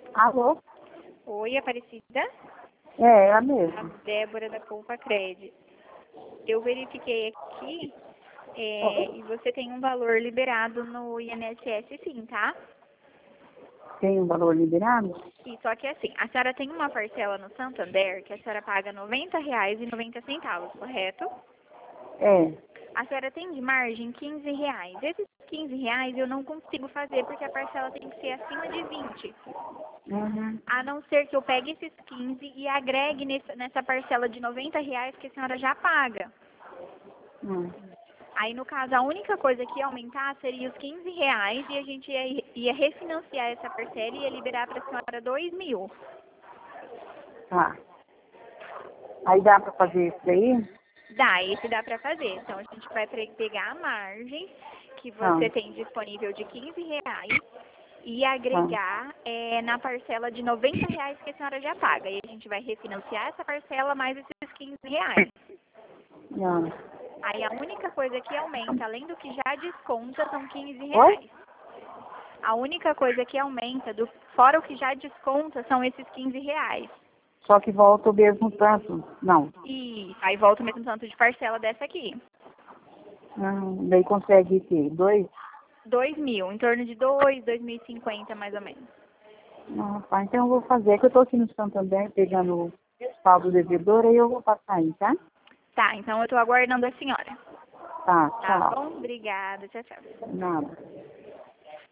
Alô? Oi, Aparecida? É, a A mesma. Débora da Poupa Cred. Eu verifiquei aqui e você tem um valor liberado no INSS sim, tá? Tem um valor liberado? E só que assim, a senhora tem uma parcela no Santander que a senhora paga R$ 90,90, correto? É. A senhora tem de margem R$ 15. Esses R$ 15 eu não consigo fazer porque a parcela tem que ser acima de 20. Uhum. A não ser que eu pegue esses 15 e agregue nessa parcela de R$ 90 que a senhora já paga. Hum. Aí, no caso, a única coisa que ia aumentar seria os R$ 15 e a gente ia refinanciar essa parcela e ia liberar para a senhora 2.000. Tá. Aí dá pra fazer isso daí? Dá, esse dá para fazer. Então, a gente vai pegar a margem que Tá. você tem disponível de R$ 15 e Tá. agregar na parcela de R$ 90 que a senhora já paga. E a gente vai refinanciar essa parcela mais esses R$ 15. Não. Aí a única coisa que aumenta, além do que já desconta, são R$ Oi? 15. A única coisa que aumenta, fora o que já desconta, são esses R$ 15. Só que volta o mesmo tanto? Não. E aí volta o mesmo tanto de parcela dessa aqui. Daí consegue ter 2? 2.000, em torno de 2.050 mais ou menos. Não, tá. Então eu vou fazer. É que eu tô aqui no Santander pegando o saldo devedor, aí eu vou passar aí, tá? Tá, então eu tô aguardando a senhora. Tá, Tá tchau. bom? Obrigada, tchau, tchau. Nada.